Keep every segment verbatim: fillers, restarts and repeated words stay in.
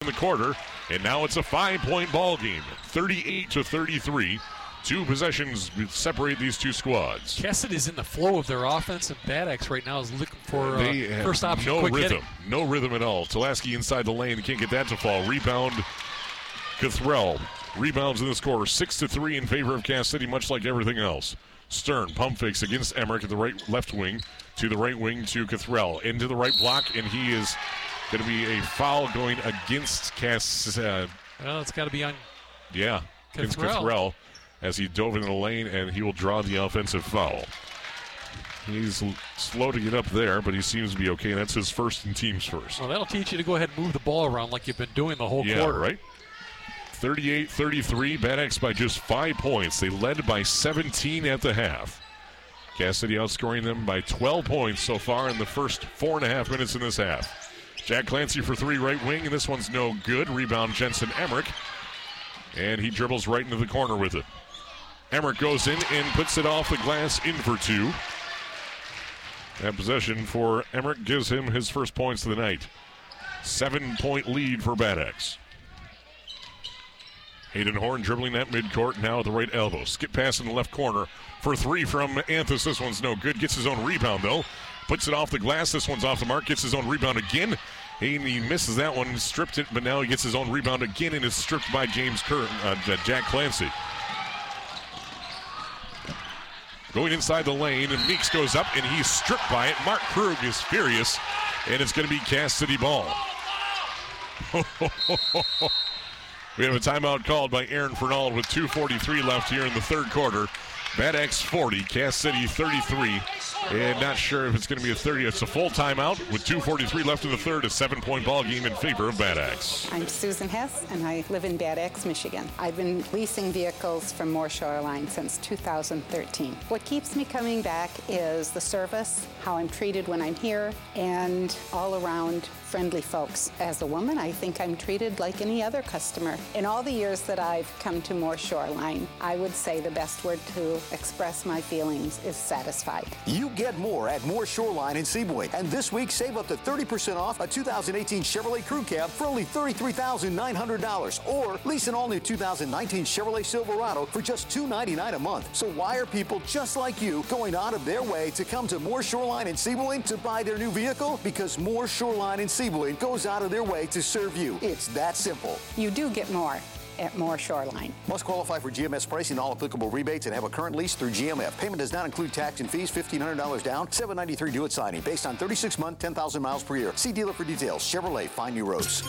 the quarter, and now it's a five-point ball game, thirty-eight to thirty-three. Two possessions separate these two squads. Cassidy's in the flow of their offense, and Bad Axe right now is looking for uh, they have first option. No quick rhythm. hitting. No rhythm at all. Tulaski inside the lane. Can't get that to fall. Rebound, Cothrell. Rebounds in this quarter. Six to three in favor of Cass City, much like everything else. Stern, pump fakes against Emmerich at the right left wing. To the right wing to Cothrell. Into the right block, and he is going to be a foul going against Cass. Uh, well, it's got to be on Yeah, Cothrell. Against Cothrell as he dove into the lane, and he will draw the offensive foul. He's l- slow to get up there, but he seems to be okay. That's his first and team's first. Well, that'll teach you to go ahead and move the ball around like you've been doing the whole Yeah, quarter. right? thirty-eight thirty-three, Bad Axe by just five points. They led by seventeen at the half. Cass City outscoring them by twelve points so far in the first four and a half minutes in this half. Jack Clancy for three, right wing, and this one's no good. Rebound, Jensen Emmerich. And he dribbles right into the corner with it. Emmerich goes in and puts it off the glass, in for two. That possession for Emmerich gives him his first points of the night. Seven-point lead for Bad Axe. Hayden Horn dribbling that midcourt now at the right elbow. Skip pass in the left corner for three from Anthus. This one's no good. Gets his own rebound, though. Puts it off the glass. This one's off the mark. Gets his own rebound again. He, he misses that one, stripped it, but now he gets his own rebound again and is stripped by James Kerr, uh, Jack Clancy. Going inside the lane, and Meeks goes up, and he's stripped by it. Mark Krug is furious, and it's going to be Cass City ball. We have a timeout called by Aaron Fernald with two forty-three left here in the third quarter. Bad Axe forty, Cass City thirty-three. And not sure if it's going to be a thirty. It's a full timeout with two forty-three left in the third. A seven-point ball game in favor of Bad Axe. I'm Susan Hess, and I live in Bad Axe, Michigan. I've been leasing vehicles from Moore Shoreline since two thousand thirteen. What keeps me coming back is the service, how I'm treated when I'm here, and all around friendly folks. As a woman, I think I'm treated like any other customer. In all the years that I've come to Moore Shoreline, I would say the best word to express my feelings is satisfied. You get more at Moore Shoreline in Seaboy. And this week, save up to thirty percent off a two thousand eighteen Chevrolet Crew Cab for only thirty-three thousand nine hundred dollars. Or lease an all-new two thousand nineteen Chevrolet Silverado for just two hundred ninety-nine dollars a month. So why are people just like you going out of their way to come to Moore Shoreline in Seaboy to buy their new vehicle? Because Moore Shoreline in Seaboy goes out of their way to serve you. It's that simple. You do get more at Moore Shoreline. Must qualify for G M S pricing, all applicable rebates, and have a current lease through G M F. Payment does not include tax and fees. fifteen hundred dollars down, seven hundred ninety-three dollars due at signing. Based on thirty-six month, ten thousand miles per year. See dealer for details. Chevrolet, find new roads.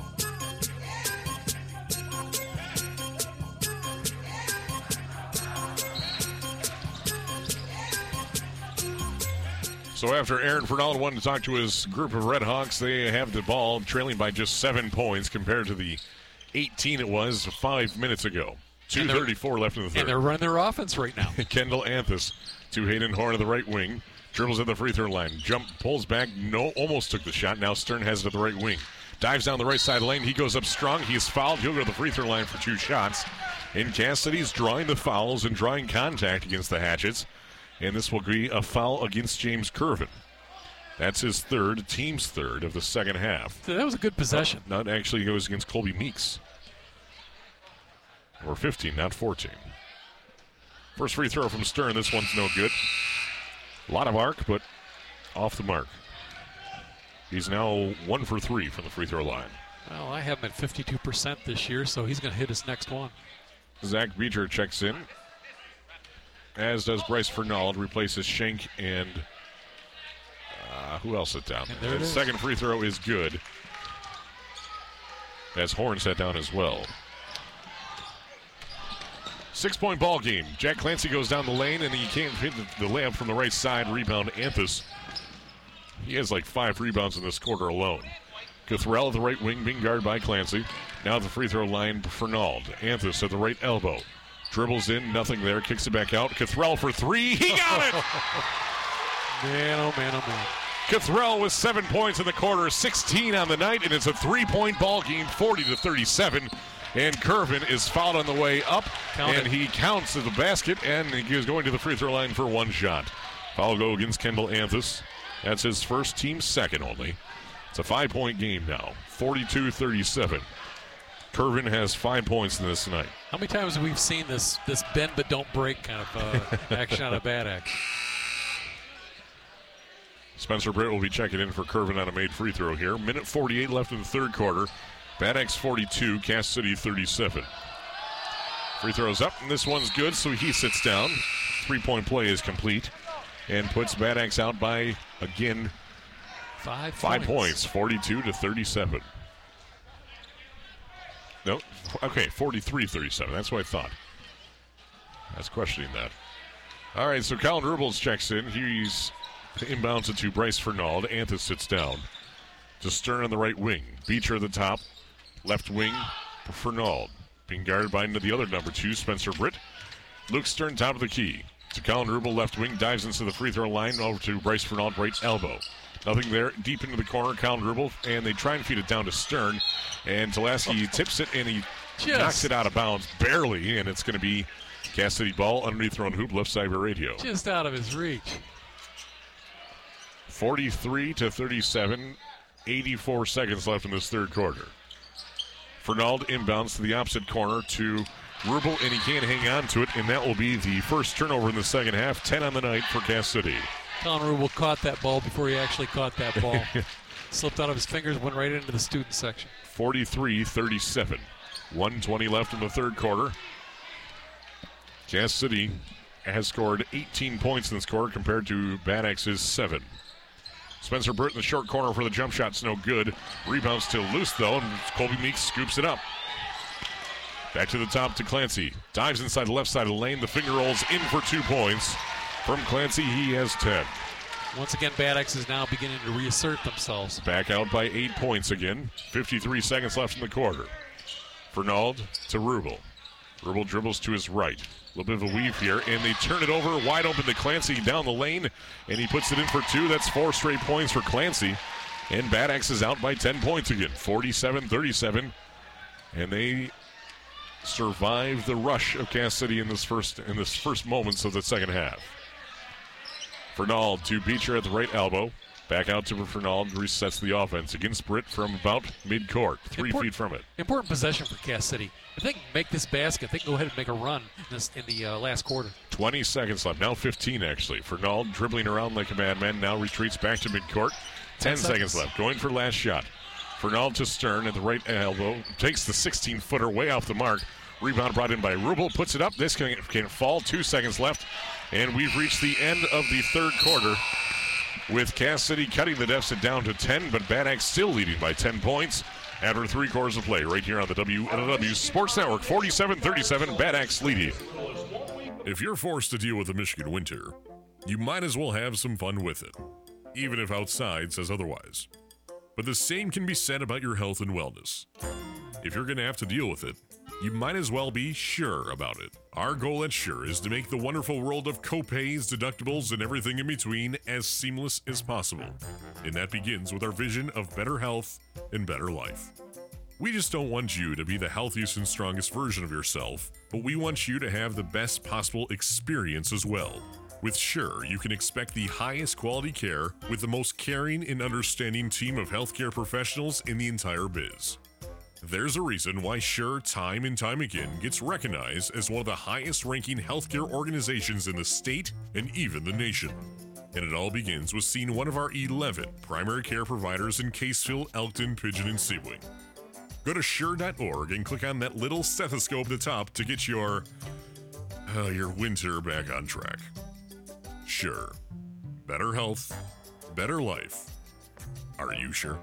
So after Aaron Fernald wanted to talk to his group of Red Hawks, they have the ball trailing by just seven points compared to the eighteen it was five minutes ago. two thirty-four left in the third. And they're running their offense right now. Kendall Anthus to Hayden Horn of the right wing. Dribbles at the free throw line. Jump, pulls back. No, almost took the shot. Now Stern has it at the right wing. Dives down the right side lane. He goes up strong. He's fouled. He'll go to the free throw line for two shots. And Cass City's drawing the fouls and drawing contact against the Hatchets. And this will be a foul against James Curvin. That's his third, team's third of the second half. So that was a good possession. Uh, not actually, it goes against Colby Meeks. Or fifteen, not fourteen. First free throw from Stern. This one's no good. A lot of arc, but off the mark. He's now one for three from the free throw line. Well, I have him at fifty-two percent this year, so he's going to hit his next one. Zach Beecher checks in, as does Bryce Fernald, replaces Schenk and uh, who else sat down? And there it His is. second free throw is good. As Horn sat down as well. Six-point ball game. Jack Clancy goes down the lane, and he can't hit the, the layup from the right side. Rebound, Anthus. He has like five rebounds in this quarter alone. Cothrell at the right wing, being guarded by Clancy. Now at the free throw line, Fernald. Anthus at the right elbow. Dribbles in, nothing there. Kicks it back out. Cothrell for three. He got it! Man, oh man, oh man. Cothrell with seven points in the quarter, sixteen on the night, and it's a three-point ball game, forty to thirty-seven. And Curvin is fouled on the way up, Count and it. he counts at the basket, and he is going to the free throw line for one shot. Foul go against Kendall Anthus. That's his first, team second only. It's a five-point game now, forty-two thirty-seven. Curvin has five points in this tonight. How many times have we seen this this bend but don't break kind of uh, action on a Bad Axe? Spencer Britt will be checking in for Curvin on a made free throw here. Minute forty-eight left in the third quarter. Bad Axe forty-two, Cass City thirty-seven. Free throws up, and this one's good, so he sits down. Three-point play is complete and puts Bad Axe out by, again, Five, five points. points, forty-two to thirty-seven. No, okay, forty-three thirty-seven. That's what I thought. I was questioning that. All right, so Colin Rubles checks in. He's inbounds it to Bryce Fernald. Anthus sits down. To Stern on the right wing. Beecher at the top. Left wing, Fernald. Being guarded by the other number two, Spencer Britt. Luke Stern, top of the key. To Colin Rubel, left wing, dives into the free throw line. Over to Bryce Fernald, right elbow. Nothing there. Deep into the corner, Colin Rubel. And they try and feed it down to Stern. And Tulaski tips it, and he Just. knocks it out of bounds, barely. And it's going to be Cass City ball underneath their own hoop, left side of radio. Just out of his reach. forty-three to thirty-seven. eighty-four seconds left in this third quarter. Fernald inbounds to the opposite corner to Rubel, and he can't hang on to it, and that will be the first turnover in the second half. ten on the night for Cass City. Colin Rubel caught that ball before he actually caught that ball. Slipped out of his fingers, went right into the student section. forty-three thirty-seven. one twenty left in the third quarter. Cass City has scored eighteen points in this quarter compared to Bad Axe's seven. Spencer Britt in the short corner for the jump shot's no good. Rebound still loose, though, and Colby Meeks scoops it up. Back to the top to Clancy. Dives inside the left side of the lane. The finger rolls in for two points. From Clancy, he has ten. Once again, Bad Axe is now beginning to reassert themselves. Back out by eight points again. fifty-three seconds left in the quarter. Fernald to Rubel. Rubel dribbles to his right. A little bit of a weave here, and they turn it over wide open to Clancy down the lane, and he puts it in for two. That's four straight points for Clancy. And Bad Axe is out by ten points again, forty-seven thirty-seven. And they survive the rush of Cass City in this first in this first moments of the second half. Fernald to Beecher at the right elbow. Back out to Fernald, resets the offense against Britt from about midcourt, three Important, feet from it. Important possession for Cass City. If they can make this basket, they can go ahead and make a run in, this, in the uh, last quarter. twenty seconds left, now fifteen actually. Fernald dribbling around like a madman, now retreats back to midcourt. ten, ten seconds. seconds left, going for last shot. Fernald to Stern at the right elbow, takes the sixteen-footer way off the mark. Rebound brought in by Rubel, puts it up. This can, can fall, two seconds left. And we've reached the end of the third quarter with Cass City cutting the deficit down to ten, but Bad Axe still leading by ten points after three quarters of play right here on the W L W Sports Network. forty-seven thirty-seven, Bad Axe leading. If you're forced to deal with the Michigan winter, you might as well have some fun with it, even if outside says otherwise. But the same can be said about your health and wellness. If you're going to have to deal with it, you might as well be sure about it. Our goal at Sure is to make the wonderful world of copays, deductibles, and everything in between as seamless as possible. And that begins with our vision of better health and better life. We just don't want you to be the healthiest and strongest version of yourself, but we want you to have the best possible experience as well. With Sure, you can expect the highest quality care with the most caring and understanding team of healthcare professionals in the entire biz. There's a reason why Sure time and time again gets recognized as one of the highest ranking healthcare organizations in the state and even the nation. And it all begins with seeing one of our eleven primary care providers in Caseville, Elkton, Pigeon, and Sebring. Go to sure dot org and click on that little stethoscope at the top to get your, uh, your winter back on track. Sure. Better health, better life. Are you sure?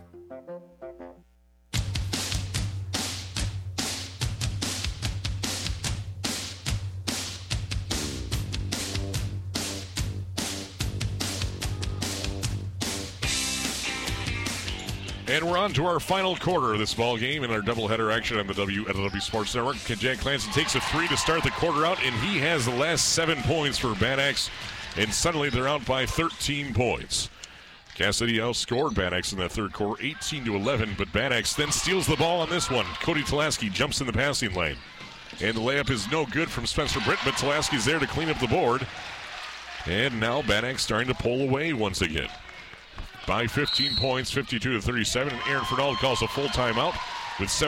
And we're on to our final quarter of this ball game in our doubleheader action on the W L W Sports Network. Jack Clancy takes a three to start the quarter out, and he has the last seven points for Bad Axe, and suddenly they're out by thirteen points. Cass City outscored Bad Axe in that third quarter, eighteen to eleven, but Bad Axe then steals the ball on this one. Cody Tulaski jumps in the passing lane, and the layup is no good from Spencer Britt, but Tulaski's there to clean up the board. And now Bad Axe starting to pull away once again. by fifteen points, fifty-two to thirty-seven. And Aaron Fernald calls a full timeout with seven.